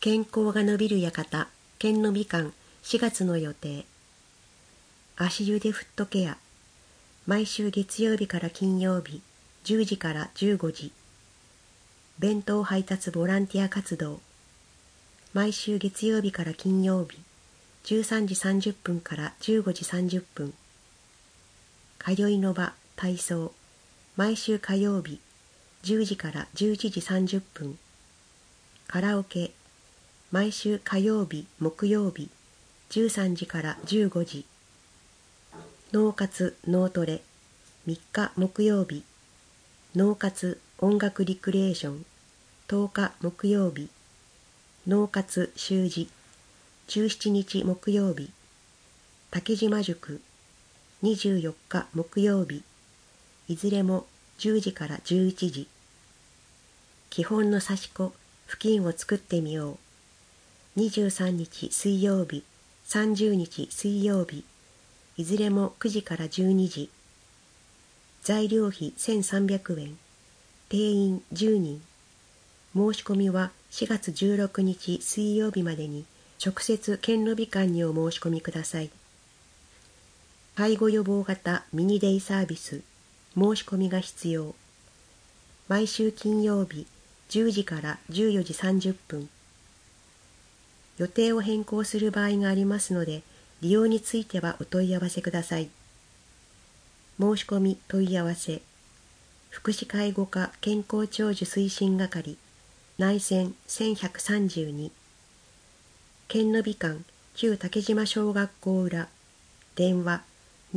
健康が伸びる館、健の美館、4月の予定。足湯でフットケア。毎週月曜日から金曜日、10時から15時。弁当配達ボランティア活動。毎週月曜日から金曜日、13時30分から15時30分。通いの場、体操。毎週火曜日、10時から11時30分。カラオケ。毎週火曜日、木曜日、13時から15時。脳活脳トレ。3日木曜日。脳活音楽リクリエーション。10日木曜日。脳活習字。17日木曜日。竹島塾。24日木曜日。いずれも10時から11時。基本の刺し子、布巾を作ってみよう。23日水曜日、30日水曜日。いずれも9時から12時。材料費1300円。定員10人。申し込みは4月16日水曜日までに直接健の美館にお申し込みください。介護予防型ミニデイサービス。申し込みが必要。毎週金曜日10時から14時30分。予定を変更する場合がありますので、利用についてはお問い合わせください。申し込み問い合わせ。福祉介護課健康長寿推進係。内線1132。健の美館旧竹島小学校裏。電話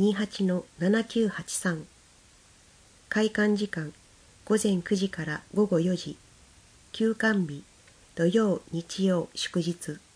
28-7983。開館時間午前9時から午後4時。休館日土曜日曜祝日。